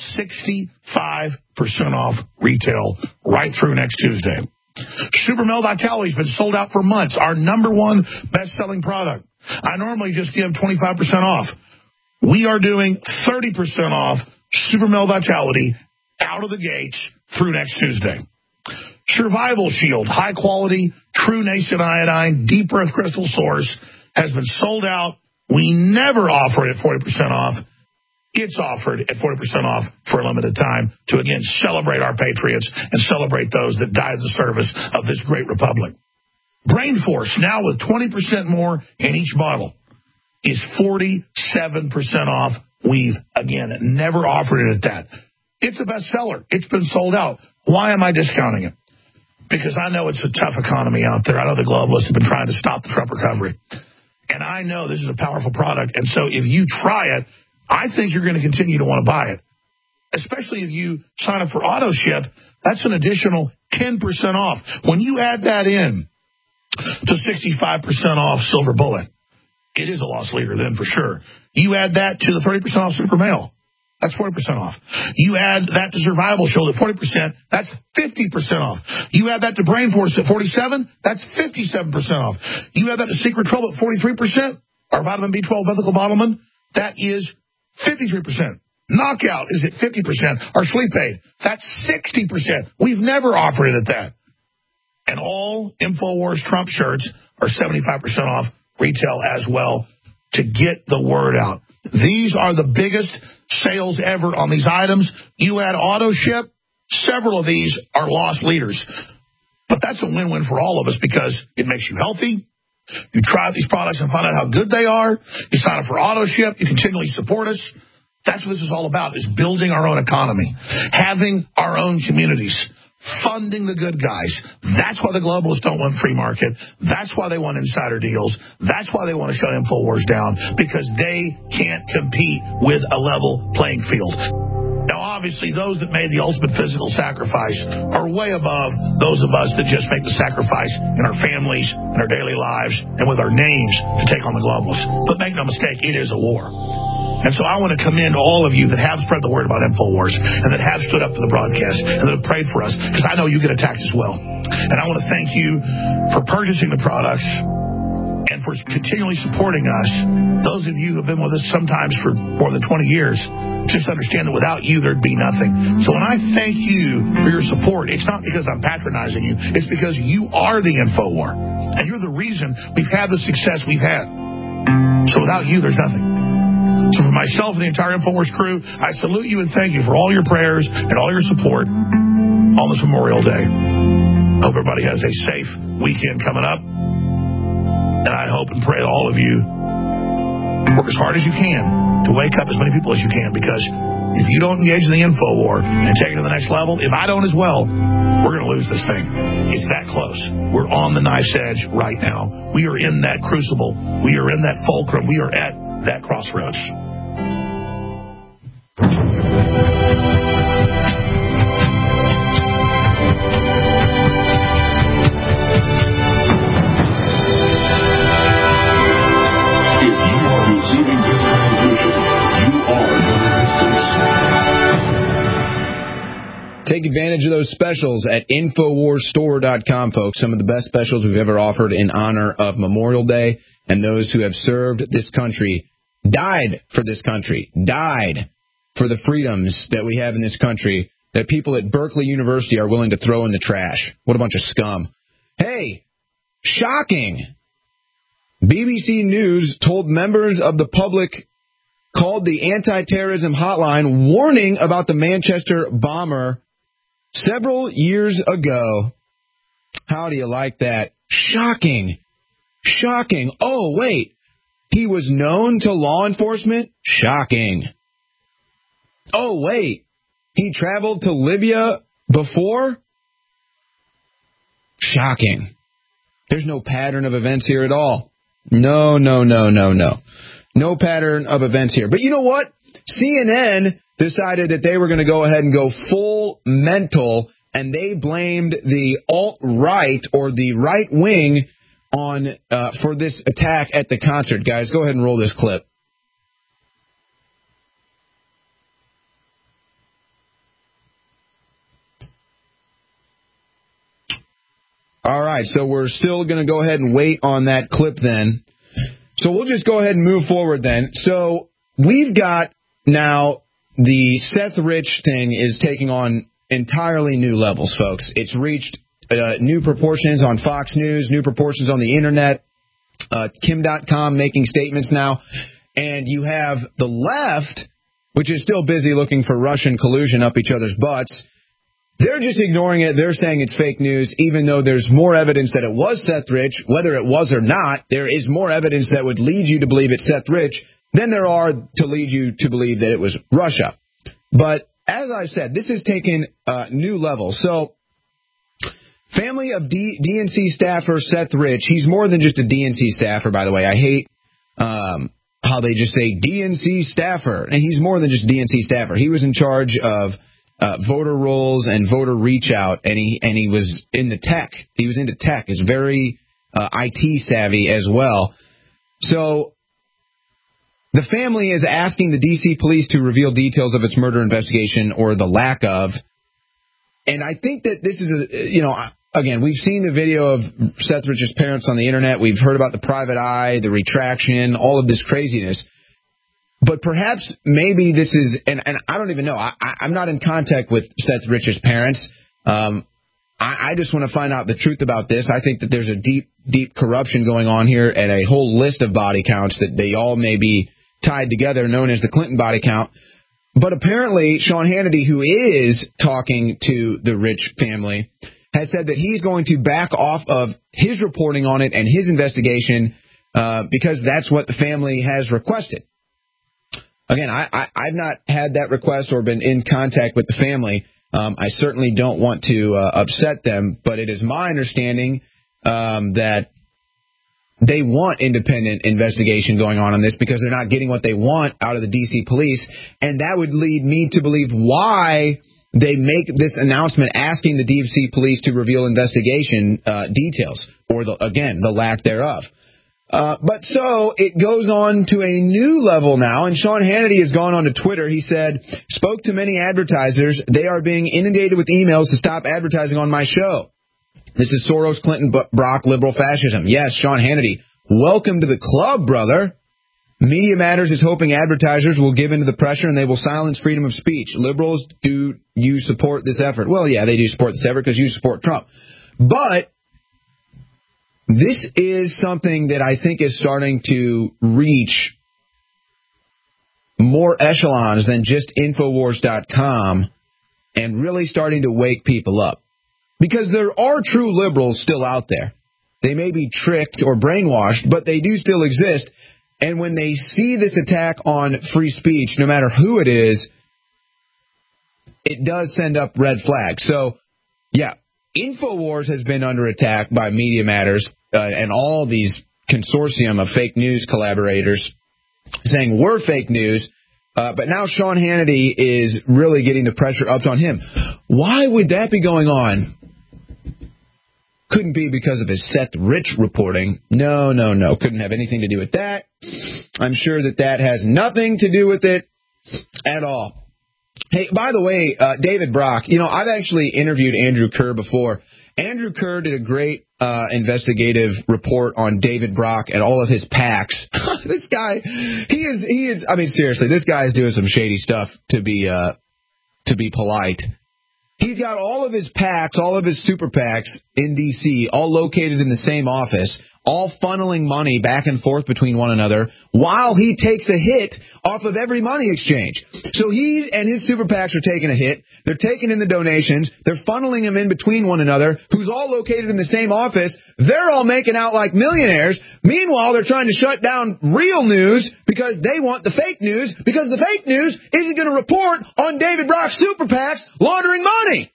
65% off retail right through next Tuesday. Super Male Vitality has been sold out for months, our number one best-selling product. I normally just give 25% off. We are doing 30% off Super Male Vitality out of the gates through next Tuesday. Survival Shield, high-quality, true nascent iodine, deep earth crystal source, has been sold out. We never offer it at 40% off. It's offered at 40% off for a limited time to, again, celebrate our patriots and celebrate those that died in the service of this great republic. Brain Force, now with 20% more in each bottle, is 47% off. We've, again, never offered it at that. It's a bestseller. It's been sold out. Why am I discounting it? Because I know it's a tough economy out there. I know the globalists have been trying to stop the Trump recovery. And I know this is a powerful product. And so if you try it, I think you're going to continue to want to buy it. Especially if you sign up for auto ship, that's an additional 10% off. When you add that in to 65% off Silver Bullet, it is a loss leader then for sure. You add that to the 30% off Super Male, that's 40% off. You add that to Survival Shield at 40%, that's 50% off. You add that to Brain Force at 47%, that's 57% off. You add that to Secret Trouble at 43%, our vitamin B12 ethical bottleman, that is 53%. Knockout is at 50%. Our Sleep Aid, that's 60%. We've never offered it at that. And all InfoWars Trump shirts are 75% off retail as well to get the word out. These are the biggest sales ever on these items. You add auto ship, several of these are loss leaders. But that's a win-win for all of us because it makes you healthy. You try these products and find out how good they are. You sign up for auto ship. You continually support us. That's what this is all about, is building our own economy, having our own communities, funding the good guys. That's why the globalists don't want free market. That's why they want insider deals. That's why they want to shut InfoWars down, because they can't compete with a level playing field. Now, obviously, those that made the ultimate physical sacrifice are way above those of us that just make the sacrifice in our families, in our daily lives, and with our names to take on the globalists. But make no mistake, it is a war. And so I want to commend all of you that have spread the word about InfoWars and that have stood up for the broadcast and that have prayed for us, because I know you get attacked as well. And I want to thank you for purchasing the products and for continually supporting us. Those of you who have been with us sometimes for more than 20 years, just understand that without you, there'd be nothing. So when I thank you for your support, it's not because I'm patronizing you. It's because you are the InfoWar. And you're the reason we've had the success we've had. So without you, there's nothing. So for myself and the entire InfoWars crew, I salute you and thank you for all your prayers and all your support on this Memorial Day. Hope everybody has a safe weekend coming up. And I hope and pray that all of you work as hard as you can to wake up as many people as you can, because if you don't engage in the info war and take it to the next level, if I don't as well, we're going to lose this thing. It's that close. We're on the knife's edge right now. We are in that crucible. We are in that fulcrum. We are at that crossroads. Take advantage of those specials at InfoWarsStore.com, folks. Some of the best specials we've ever offered in honor of Memorial Day, and those who have served this country, died for this country, died for the freedoms that we have in this country, that people at Berkeley University are willing to throw in the trash. What a bunch of scum. Hey, shocking. BBC News told members of the public, called the anti-terrorism hotline, warning about the Manchester bomber several years ago. How do you like that? Shocking. Shocking. Oh, wait. He was known to law enforcement? Shocking. Oh, wait. He traveled to Libya before? Shocking. There's no pattern of events here at all. No. No pattern of events here. But you know what? CNN decided that they were going to go ahead and go full mental, and they blamed the alt-right or the right wing on for this attack at the concert. Guys, go ahead and roll this clip. All right, so we're still going to go ahead and wait on that clip then. So we'll just go ahead and move forward then. So we've got now the Seth Rich thing is taking on entirely new levels, folks. It's reached new proportions on Fox News, new proportions on the Internet, Kim.com making statements now. And you have the left, which is still busy looking for Russian collusion up each other's butts. They're just ignoring it. They're saying it's fake news, even though there's more evidence that it was Seth Rich. Whether it was or not, there is more evidence that would lead you to believe it's Seth Rich than there are to lead you to believe that it was Russia. But as I said, this has taken new levels. So, family of DNC staffer Seth Rich, he's more than just a DNC staffer, by the way. I hate how they just say DNC staffer, and he's more than just DNC staffer. He was in charge of voter rolls and voter reach out, and he was in the tech. He was into tech. He's very IT savvy as well. So the family is asking the D.C. police to reveal details of its murder investigation or the lack of. And I think that this is again, we've seen the video of Seth Rich's parents on the Internet. We've heard about the private eye, the retraction, all of this craziness. But perhaps maybe this is, and I don't even know. I'm not in contact with Seth Rich's parents. I just want to find out the truth about this. I think that there's a deep corruption going on here and a whole list of body counts that they all may be tied together, known as the Clinton body count. But apparently, Sean Hannity, who is talking to the Rich family, has said that he's going to back off of his reporting on it and his investigation because that's what the family has requested. Again, I've not had that request or been in contact with the family. I certainly don't want to upset them, but it is my understanding that they want independent investigation going on this because they're not getting what they want out of the D.C. police, and that would lead me to believe why they make this announcement asking the D.C. police to reveal investigation details or, the lack thereof. But so it goes on to a new level now, and Sean Hannity has gone on to Twitter. He said, spoke to many advertisers. They are being inundated with emails to stop advertising on my show. This is Soros, Clinton, Brock, liberal fascism. Yes, Sean Hannity, welcome to the club, brother. Media Matters is hoping advertisers will give in to the pressure and they will silence freedom of speech. Liberals, do you support this effort? Well, yeah, they do support this effort because you support Trump. But this is something that I think is starting to reach more echelons than just Infowars.com and really starting to wake people up. Because there are true liberals still out there. They may be tricked or brainwashed, but they do still exist. And when they see this attack on free speech, no matter who it is, it does send up red flags. So, yeah, Infowars has been under attack by Media Matters and all these consortium of fake news collaborators saying we're fake news. But now Sean Hannity is really getting the pressure upped on him. Why would that be going on? Couldn't be because of his Seth Rich reporting. No. Couldn't have anything to do with that. I'm sure that has nothing to do with it at all. Hey, by the way, David Brock, I've actually interviewed Andrew Kerr before. Andrew Kerr did a great investigative report on David Brock and all of his PACs. This guy, he is, I mean, seriously, this guy is doing some shady stuff to be polite. He's got all of his PACs, all of his super PACs in D.C., all located in the same office, all funneling money back and forth between one another while he takes a hit off of every money exchange. So he and his super PACs are taking a hit. They're taking in the donations. They're funneling them in between one another, who's all located in the same office. They're all making out like millionaires. Meanwhile, they're trying to shut down real news because they want the fake news, because the fake news isn't going to report on David Brock's super PACs laundering money.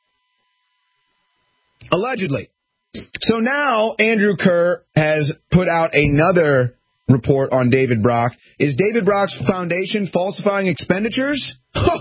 Allegedly. So now Andrew Kerr has put out another report on David Brock. Is David Brock's foundation falsifying expenditures?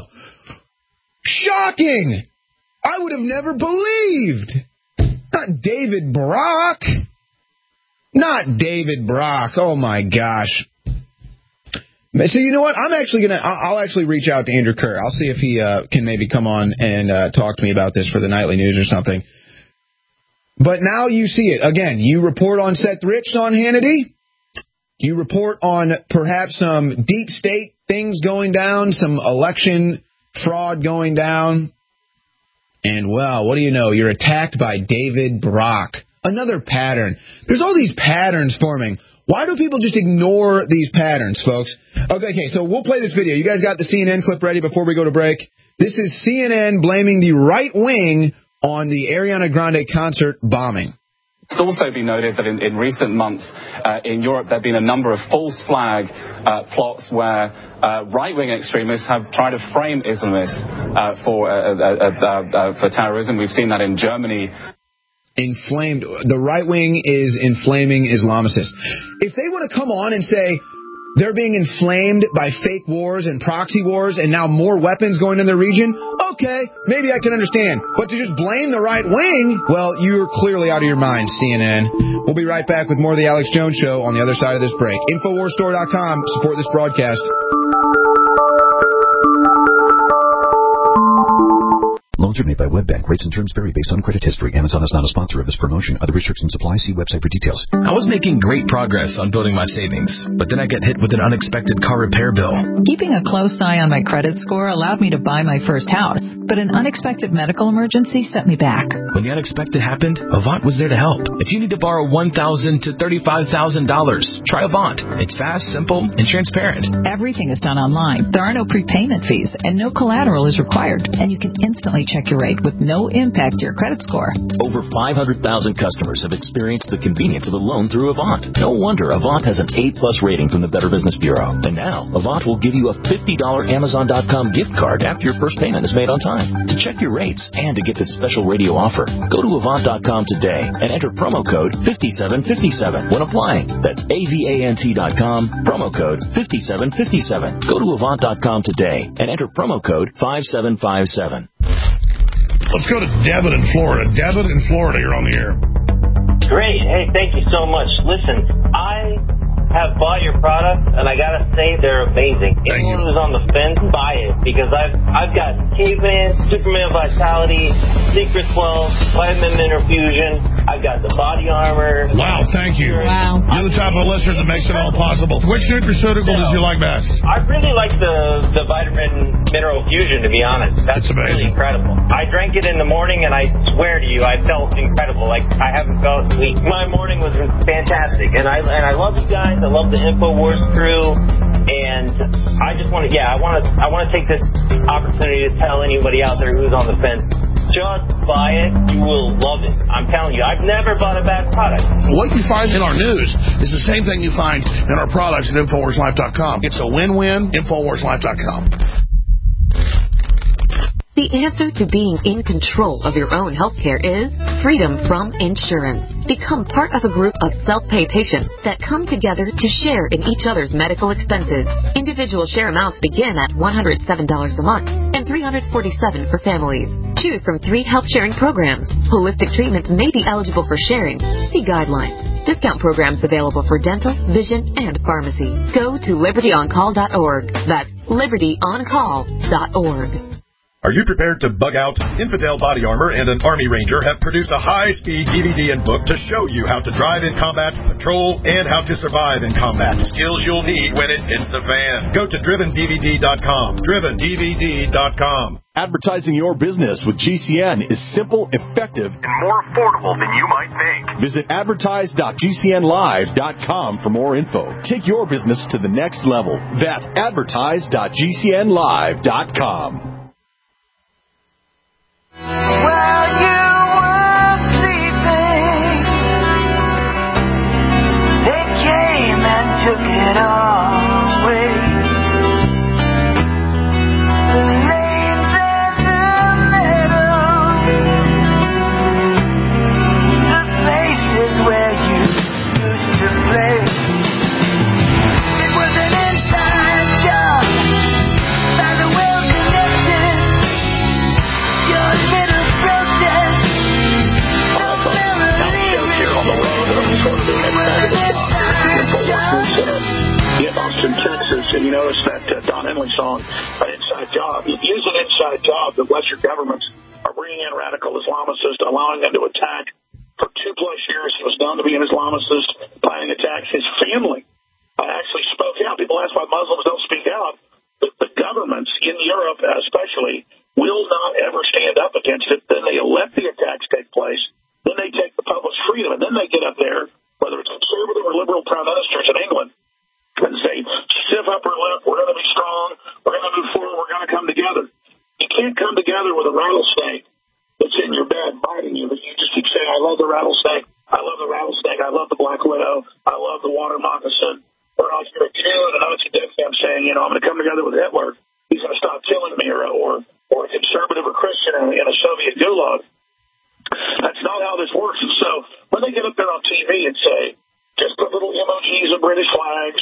Shocking! I would have never believed. Not David Brock. Not David Brock. Oh, my gosh. So you know what? I'll actually reach out to Andrew Kerr. I'll see if he can maybe come on and talk to me about this for the nightly news or something. But now you see it. Again, you report on Seth Rich on Hannity. You report on perhaps some deep state things going down, some election fraud going down. And, well, what do you know? You're attacked by David Brock. Another pattern. There's all these patterns forming. Why do people just ignore these patterns, folks? Okay, so we'll play this video. You guys got the CNN clip ready before we go to break? This is CNN blaming the right wing on the Ariana Grande concert bombing. It's also been noted that in recent months in Europe there have been a number of false flag plots where right-wing extremists have tried to frame Islamists for terrorism. We've seen that in Germany. Inflamed. The right wing is inflaming Islamicists. If they want to come on and say they're being inflamed by fake wars and proxy wars and now more weapons going in the region, okay, maybe I can understand. But to just blame the right wing, well, you're clearly out of your mind, CNN. We'll be right back with more of the Alex Jones Show on the other side of this break. InfoWarsStore.com. Support this broadcast. Loans are made by WebBank. Rates and terms vary based on credit history. Amazon is not a sponsor of this promotion. Other restrictions apply. See website for details. I was making great progress on building my savings, but then I got hit with an unexpected car repair bill. Keeping a close eye on my credit score allowed me to buy my first house, but an unexpected medical emergency set me back. When the unexpected happened, Avant was there to help. If you need to borrow $1,000 to $35,000, try Avant. It's fast, simple, and transparent. Everything is done online. There are no prepayment fees, and no collateral is required, and you can instantly check your rate with no impact to your credit score. Over 500,000 customers have experienced the convenience of a loan through Avant. No wonder Avant has an A-plus rating from the Better Business Bureau. And now, Avant will give you a $50 Amazon.com gift card after your first payment is made on time. To check your rates and to get this special radio offer, go to Avant.com today and enter promo code 5757 when applying. That's AVANT.com, promo code 5757. Go to Avant.com today and enter promo code 5757. Let's go to Devin in Florida. Devin in Florida, you're on the air. Great. Hey, thank you so much. Listen, I have bought your product, and I gotta say they're amazing. Anyone who's on the fence, buy it, because I've got Caveman, Superman Vitality, Secret 12, Vitamin Mineral Fusion. I've got the body armor. Wow, thank you. Wow. You're the type of listener that makes it all possible. Which nutraceutical did you like best? I really like the Vitamin Mineral Fusion, to be honest. That's really incredible. I drank it in the morning, and I swear to you, I felt incredible. Like I haven't felt weak. My morning was fantastic, and I love you guys. I love the InfoWars crew, and I just want to, I want to take this opportunity to tell anybody out there who's on the fence, just buy it. You will love it. I'm telling you, I've never bought a bad product. What you find in our news is the same thing you find in our products at InfoWarsLife.com. It's a win-win. InfoWarsLife.com. The answer to being in control of your own healthcare is freedom from insurance. Become part of a group of self-pay patients that come together to share in each other's medical expenses. Individual share amounts begin at $107 a month and $347 for families. Choose from 3 health-sharing programs. Holistic treatments may be eligible for sharing. See guidelines. Discount programs available for dental, vision, and pharmacy. Go to libertyoncall.org. That's libertyoncall.org. Are you prepared to bug out? Infidel Body Armor and an Army Ranger have produced a high-speed DVD and book to show you how to drive in combat, patrol, and how to survive in combat. Skills you'll need when it hits the fan. Go to DrivenDVD.com. DrivenDVD.com. Advertising your business with GCN is simple, effective, and more affordable than you might think. Visit advertise.gcnlive.com for more info. Take your business to the next level. That's advertise.gcnlive.com. While you were sleeping, they came and took it all away. The names and the medals, the places where you used to play. notice that Don Henley song, Inside Job. Use an inside job that Western governments are bringing in radical Islamicists, allowing them to attack. For 2+ years, he was known to be an Islamicist, planning attacks. His family actually spoke out. People ask why Muslims don't speak out. The governments in Europe, especially, will not ever stand up against it. Then they let the attacks take place. Then they take the public's freedom, and then they get up there, whether it's conservative or liberal prime ministers in England, and say, stiff upper lip, we're going to be strong, we're going to move forward, we're going to come together. You can't come together with a rattlesnake that's in your bed biting you, but you just keep saying, I love the rattlesnake, I love the rattlesnake, I love the black widow, I love the water moccasin. Or like you're a Jew and a Nazi death camp saying, I'm going to come together with Hitler, he's going to stop killing me, or a conservative or Christian in a Soviet gulag. That's not how this works. And so when they get up there on TV and say, just put little emojis of British flags,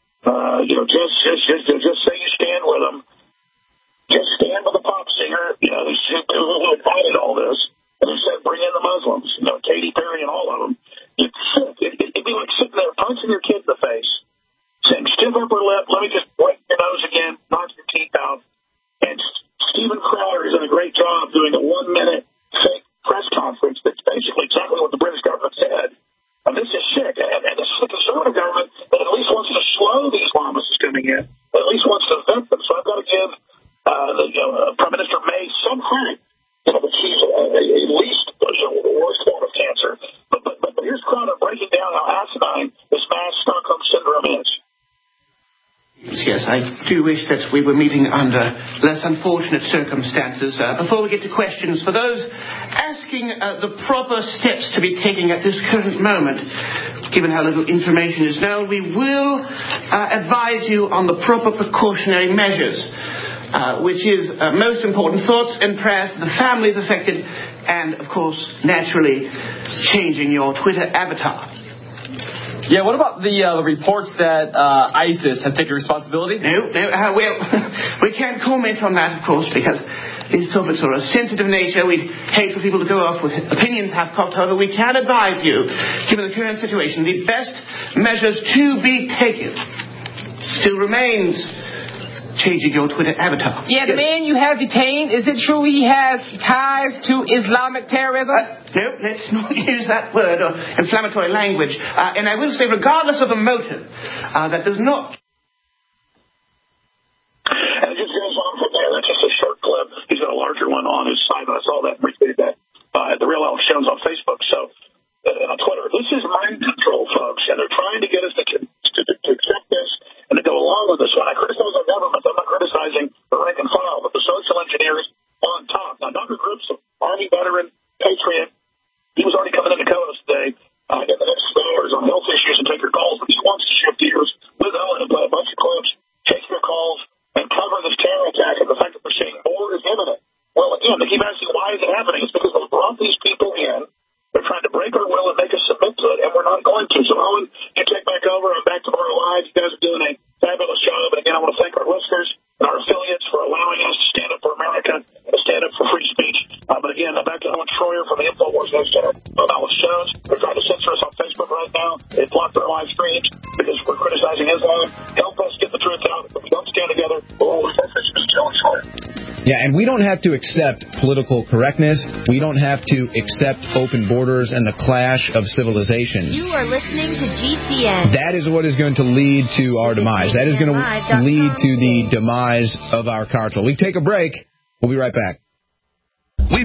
just say you stand with them, just stand with the pop singer, who invited all this, and who said bring in the Muslims, Katy Perry and all of them. It'd be like sitting there punching your kid in the face, saying stiff upper lip, let me just break your nose again, knock your teeth out. And Stephen Crowder is doing a great job doing a 1-minute fake press conference that's basically exactly what the British government said. And this is sick. And this is the conservative government that at least wants to slow the Islamists coming in, that at least wants to vet them. So I've got to give Prime Minister May some credit, that she's at least the worst form of cancer. But here's Crowder breaking down how asinine this mass Stockholm syndrome is. Yes, I do wish that we were meeting under less unfortunate circumstances. Before we get to questions, for those asking the proper steps to be taken at this current moment, given how little information is known, we will advise you on the proper precautionary measures, which is most important, thoughts and prayers to the families affected, and, of course, naturally, changing your Twitter avatar. Yeah, what about the reports that ISIS has taken responsibility? No, we can't comment on that, of course, because these topics are of a sensitive nature. We'd hate for people to go off with opinions half-cocked. However, we can advise you, given the current situation, the best measures to be taken still remains changing your Twitter avatar. Yeah, the man you have detained, is it true he has ties to Islamic terrorism? No, let's not use that word or inflammatory language. And I will say, regardless of the motive, that does not... And it just goes on from there. That's just a short clip. He's got a larger one on his site. I saw that and retweeted that at The Real Alex Jones on Facebook. So, on Twitter. This is mind control, folks, and they're trying to get us to accept this and to go along with this. When I criticize our government, I'm not criticizing the rank and file, but the social engineers on top. Now, Dr. Gripson, Army veteran, patriot, he was already coming into Coast today in the next hours on health issues and take your calls, but he wants to shift gears with Ellen and play a bunch of clips, take your calls, and cover this terror attack and the fact that we're seeing more is imminent. Well, again, they keep asking why is it happening. It's because they brought these people in. They're trying to break our will and make us submit to it, and we're not going to. So, Owen, you take back over. I'm back tomorrow live. You guys are doing a fabulous job. And again, I want to thank our listeners and our affiliates for allowing us to stand up for America and to stand up for free speech. But again, back to Owen Schroyer from the InfoWars News Center. I'm Alex Jones. They're trying to censor us on Facebook right now. They blocked our live streams because we're criticizing Islam. Help us get the truth out. If we don't stand together, we'll always have free speech. Owen Schroyer. Yeah, and we don't have to accept political correctness. We don't have to accept open borders and the clash of civilizations. You are listening to GCN. That is what is going to lead to our demise. That is going to lead to the demise of our culture. We take a break. We'll be right back.